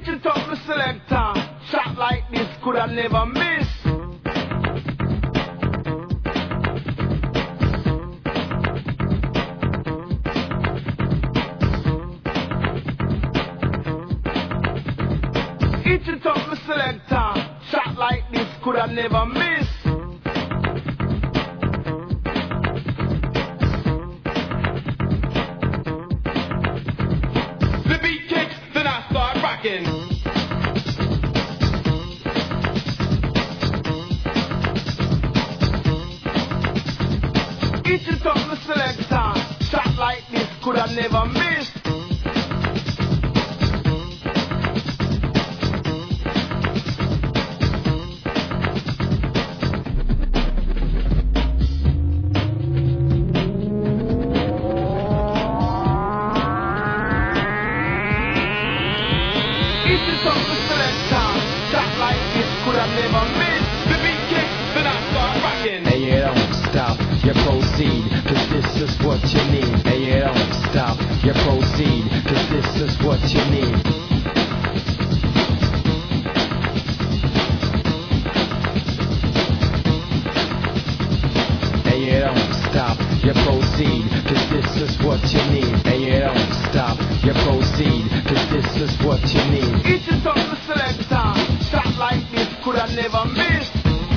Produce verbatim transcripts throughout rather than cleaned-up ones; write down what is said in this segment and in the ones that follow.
Itch it up, me selector. Shot like this coulda never miss. Itch it up, me selector. Shot like this coulda never miss. The beat kicks, then I start rocking. Itch it up, me selector. Shot like this coulda never miss. Shot like this coulda never miss. The beat kicks, then I start rocking. Hey, you don't stop, you proceed, cause this is what you need. Hey, you don't stop, you proceed, cause this is what you need. Hey, you don't stop, you proceed, cause this is what you need. Hey, you don't stop, you proceed, cause this is what you need. Itch it up, me selector. Shot like this coulda never miss.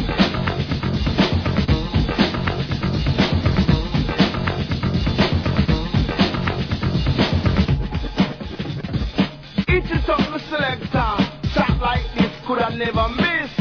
Itch it up, me selector. Shot like this coulda never miss.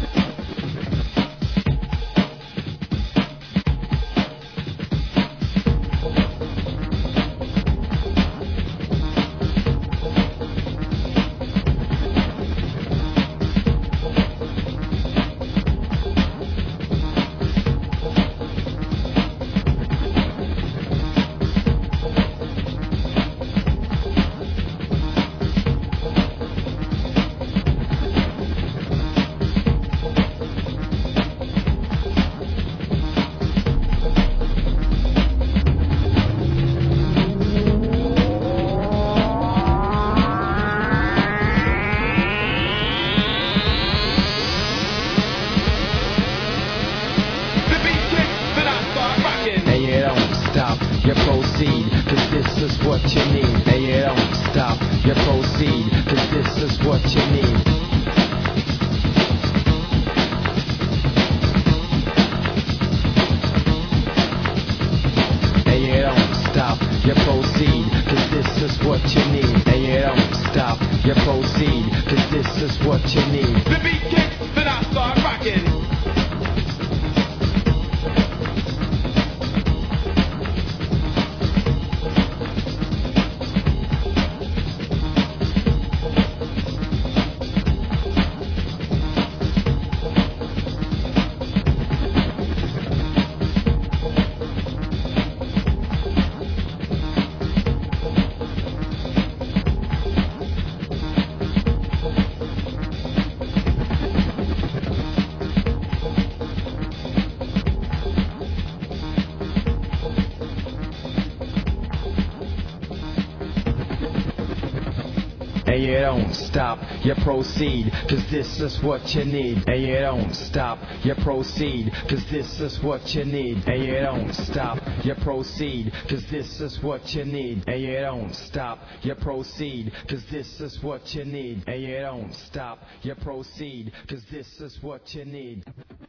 You proceed, cause this is what you need. Hey, you don't stop, you proceed, cause this is what you need. Hey, you don't stop, you proceed, cause this is what you need. Hey, you don't stop, you proceed, cause this is what you need. The beat kicks, then I start rocking. Hey, you don't stop, you proceed, cause this is what you need. Hey, you don't stop, you proceed, cause this is what you need. Hey, you don't stop, you proceed, cause this is what you need. Hey, you don't stop, you proceed, cause this is what you need. Hey, you don't stop, you proceed, cause this is what you need.